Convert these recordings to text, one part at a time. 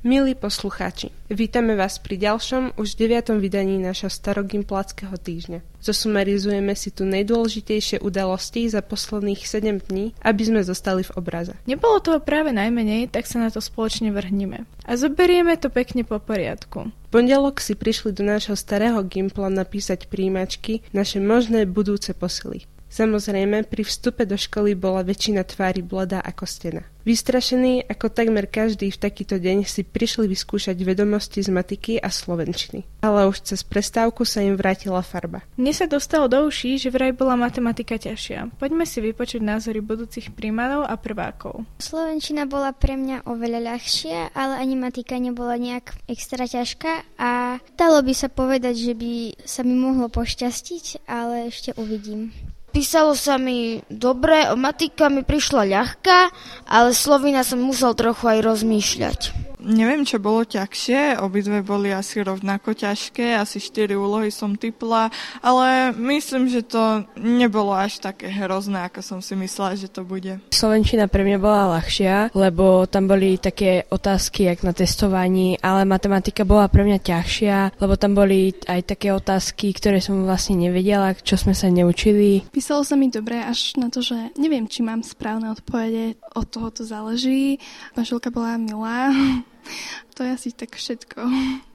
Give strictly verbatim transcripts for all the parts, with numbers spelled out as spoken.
Milí poslucháči, vítame vás pri ďalšom, už deviatom vydaní nášho starogimpláckého týždňa. Zosumarizujeme si tu najdôležitejšie udalosti za posledných sedem dní, aby sme zostali v obraze. Nebolo toho práve najmenej, tak sa na to spoločne vrhneme. A zoberieme to pekne po poriadku. V pondelok si prišli do nášho starého gimpla napísať príjimačky naše možné budúce posily. Samozrejme, pri vstupe do školy bola väčšina tvári bledá ako stena. Vystrašení, ako takmer každý v takýto deň, si prišli vyskúšať vedomosti z matiky a slovenčiny. Ale už cez prestávku sa im vrátila farba. Mne sa dostalo do uší, že vraj bola matematika ťažšia. Poďme si vypočuť názory budúcich príjmanou a prvákov. Slovenčina bola pre mňa oveľa ľahšia, ale ani matika nebola nejak extra ťažká a dalo by sa povedať, že by sa mi mohlo pošťastiť, ale ešte uvidím. Písalo sa mi dobre, matika mi prišla ľahká, ale slovina som musel trochu aj rozmýšľať. Neviem, čo bolo ťažšie, obidve boli asi rovnako ťažké, asi štyri úlohy som tipla, ale myslím, že to nebolo až také hrozné, ako som si myslela, že to bude. Slovenčina pre mňa bola ľahšia, lebo tam boli také otázky, jak na testovaní, ale matematika bola pre mňa ťažšia, lebo tam boli aj také otázky, ktoré som vlastne nevedela, čo sme sa neučili. Písalo sa mi dobre až na to, že neviem, či mám správne odpovede, od toho to záleží. Manželka bola milá. To je asi tak všetko.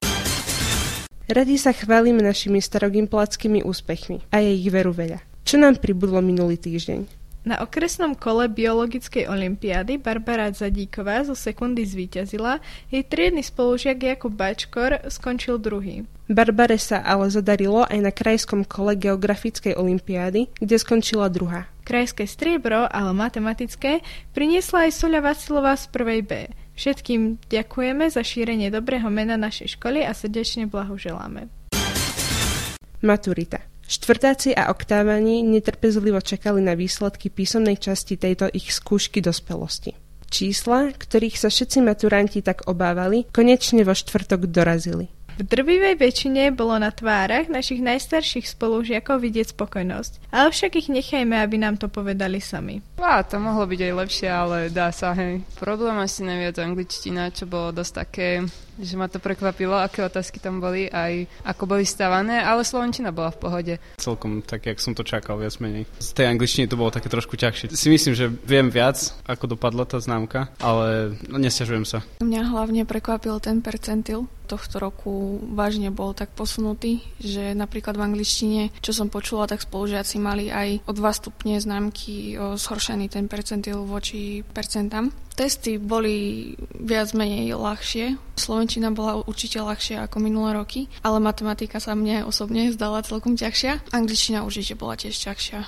Radi sa chválime našimi starogimpláckými úspechmi a je ich veru veľa. Čo nám pribudlo minulý týždeň? Na okresnom kole biologickej olympiády Barbara Zadíková zo sekundy zvíťazila, jej triedny spolužiak Jakub Bačkor skončil druhý. Barbare sa ale zadarilo aj na krajskom kole geografickej olympiády, kde skončila druhá. Krajské striebro, ale matematické, priniesla aj Soľa Vacilová z prvej B. Všetkým ďakujeme za šírenie dobrého mena našej školy a srdečne blahoželáme. Maturita. Štvrtáci a oktávani netrpezlivo čakali na výsledky písomnej časti tejto ich skúšky dospelosti. Čísla, ktorých sa všetci maturanti tak obávali, konečne vo štvrtok dorazili. V drvivej väčšine bolo na tvárach našich najstarších spolužiakov vidieť spokojnosť, ale však ich nechajme, aby nám to povedali sami. Á, to mohlo byť aj lepšie, ale dá sa, hej. Problém asi najviac angličtina, čo bolo dosť také, že ma to prekvapilo, aké otázky tam boli, aj ako boli stavané, ale slovenčina bola v pohode. Celkom tak, jak som to čakal, viac menej. Z tej angličtiny to bolo také trošku ťažšie. Si myslím, že viem viac, ako dopadla tá známka, ale no, nesťažujem sa. Mňa hlavne prekvapil ten percentil. Tohto roku vážne bol tak posunutý, že napríklad v angličtine, čo som počula, tak spolužiaci mali aj o dva stupne známky o zhoršený ten percentil voči percentám. Testy boli viac menej ľahšie. Slovenčina bola určite ľahšia ako minulé roky, ale matematika sa mne osobne zdala celkom ťažšia. Angličtina určite bola tiež ťažšia.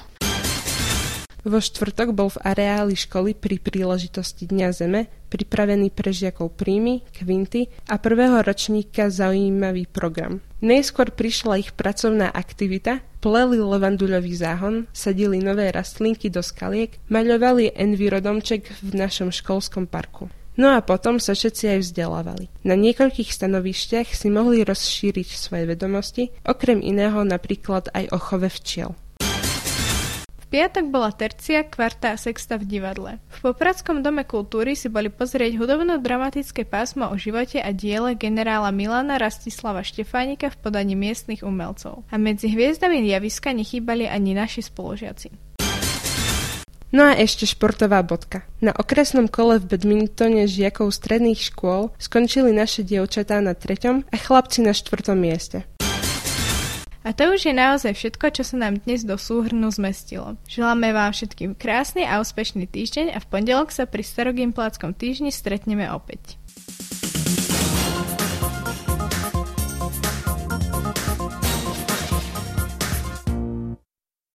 Vo štvrtok bol v areáli školy pri príležitosti Dňa Zeme pripravený pre žiakov príjmy, kvinty a prvého ročníka zaujímavý program. Najskôr prišla ich pracovná aktivita, pleli levanduľový záhon, sadili nové rastlinky do skaliek, maľovali envirodomček v našom školskom parku. No a potom sa všetci aj vzdelávali. Na niekoľkých stanovišťach si mohli rozšíriť svoje vedomosti, okrem iného napríklad aj o chove včiel. V piatok bola tercia, kvarta a sexta v divadle. V Popradskom dome kultúry si boli pozrieť hudobno-dramatické pásmo o živote a diele generála Milana Rastislava Štefánika v podaní miestnych umelcov. A medzi hviezdami javiska nechýbali ani naši spolužiaci. No a ešte športová bodka. Na okresnom kole v badmintone žiakov stredných škôl skončili naše dievčatá na treťom a chlapci na štvrtom mieste. A to už je naozaj všetko, čo sa nám dnes do súhrnu zmestilo. Želáme vám všetkým krásny a úspešný týždeň a v pondelok sa pri starogimpláckom týždni stretneme opäť.